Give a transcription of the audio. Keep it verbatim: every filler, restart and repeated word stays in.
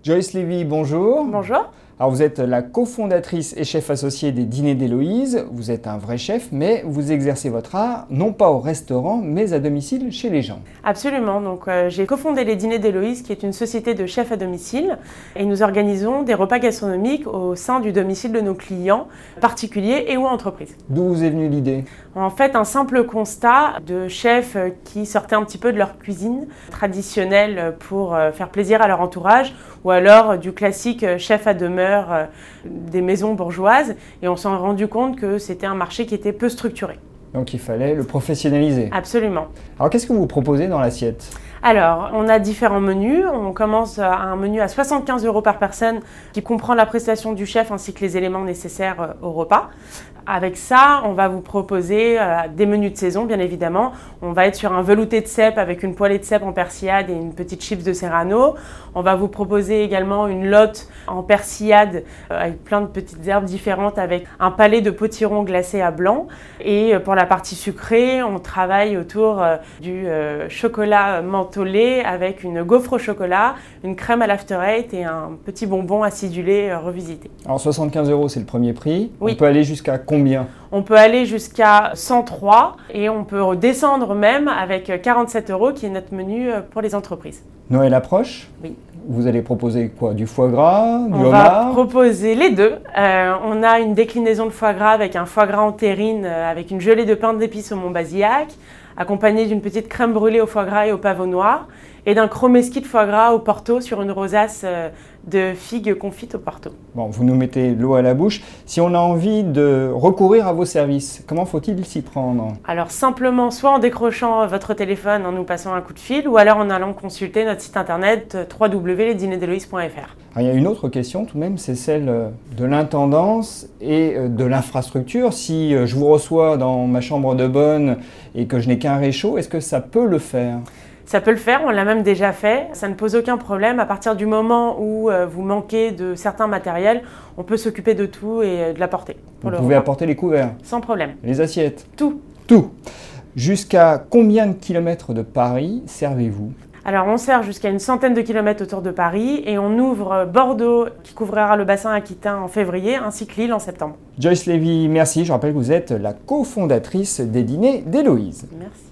Joyce Lévy, bonjour. Bonjour. Alors vous êtes la cofondatrice et chef associée des Dîners d'Héloïse. Vous êtes un vrai chef, mais vous exercez votre art non pas au restaurant, mais à domicile chez les gens. Absolument. Donc euh, j'ai cofondé les Dîners d'Héloïse, qui est une société de chefs à domicile, et nous organisons des repas gastronomiques au sein du domicile de nos clients, particuliers et ou entreprises. D'où vous est venue l'idée? En fait, un simple constat de chefs qui sortaient un petit peu de leur cuisine traditionnelle pour faire plaisir à leur entourage, ou alors du classique chef à demeure des maisons bourgeoises, et on s'est rendu compte que c'était un marché qui était peu structuré. Donc il fallait le professionnaliser. Absolument. Alors qu'est-ce que vous proposez dans l'assiette? Alors, on a différents menus. On commence à un menu à soixante-quinze euros par personne qui comprend la prestation du chef ainsi que les éléments nécessaires au repas. Avec ça, on va vous proposer euh, des menus de saison, bien évidemment. On va être sur un velouté de cèpe avec une poêlée de cèpe en persillade et une petite chips de serrano. On va vous proposer également une lotte en persillade euh, avec plein de petites herbes différentes avec un palais de potiron glacé à blanc. Et euh, pour la partie sucrée, on travaille autour euh, du euh, chocolat mentholé avec une gaufre au chocolat, une crème à l'after eight et un petit bonbon acidulé euh, revisité. Alors soixante-quinze euros, c'est le premier prix. Oui. On peut aller jusqu'à combien? On peut aller jusqu'à cent trois et on peut redescendre même avec quarante-sept euros qui est notre menu pour les entreprises. Noël approche. Oui. Vous allez proposer quoi? Du foie gras, du on homard? On va proposer les deux. Euh, on a une déclinaison de foie gras avec un foie gras en terrine euh, avec une gelée de pain d'épices au Montbazillac, accompagnée d'une petite crème brûlée au foie gras et au pavot noir, et d'un chromesquis de foie gras au Porto sur une rosace euh, de figues confites au Porto. Bon, vous nous mettez l'eau à la bouche. Si on a envie de recourir à vos services, comment faut-il s'y prendre? Alors simplement, soit en décrochant votre téléphone, en nous passant un coup de fil, ou alors en allant consulter notre site internet w w w point les dîners d'héloïse point f r. Il y a une autre question tout de même, c'est celle de l'intendance et de l'infrastructure. Si je vous reçois dans ma chambre de bonne et que je n'ai qu'un réchaud, est-ce que ça peut le faire? Ça peut le faire, on l'a même déjà fait. Ça ne pose aucun problème. À partir du moment où euh, vous manquez de certains matériels, on peut s'occuper de tout et euh, de l'apporter. Vous pouvez apporter les couverts? Sans problème. Les assiettes? Tout. Tout. Jusqu'à combien de kilomètres de Paris servez-vous? Alors on sert jusqu'à une centaine de kilomètres autour de Paris et on ouvre Bordeaux qui couvrira le bassin aquitain en février ainsi que Lille en septembre. Joyce Lévy, merci. Je rappelle que vous êtes la cofondatrice des Dîners d'Héloïse. Merci.